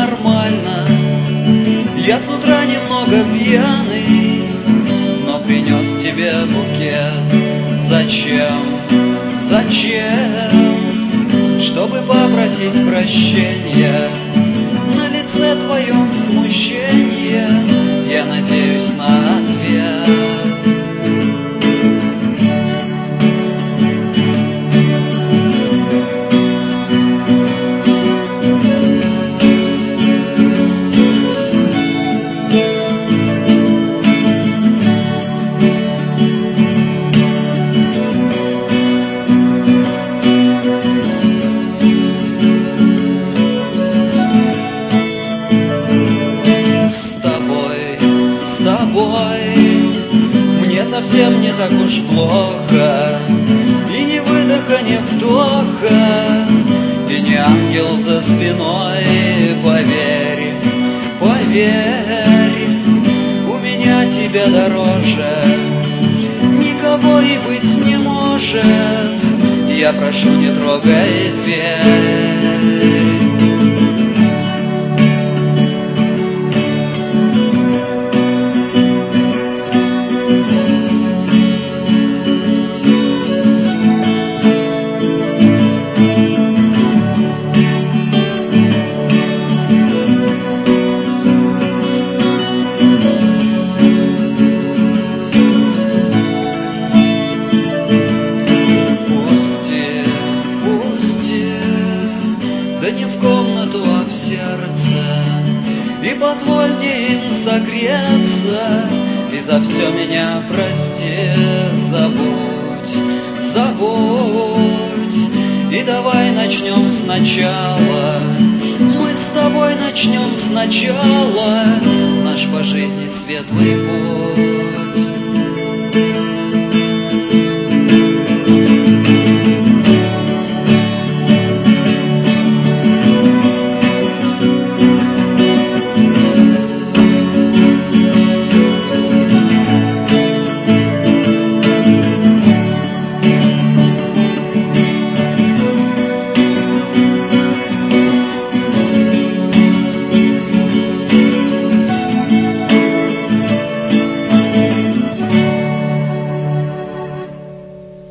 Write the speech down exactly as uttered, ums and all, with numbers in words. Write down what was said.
нормально. Я с утра немного пьяный, но принес тебе букет. Зачем? Зачем? Чтобы попросить прощения. На лице твоем смущение, я надеюсь на ответ. Мне совсем не так уж плохо, и ни выдоха, ни вдоха, и не ангел за спиной. Поверь, поверь, у меня тебя дороже никого и быть не может. Я прошу, не трогай дверь. И позволь мне им согреться, и за все меня прости. Забудь, забудь, и давай начнем сначала. Мы с тобой начнем сначала наш по жизни светлый путь.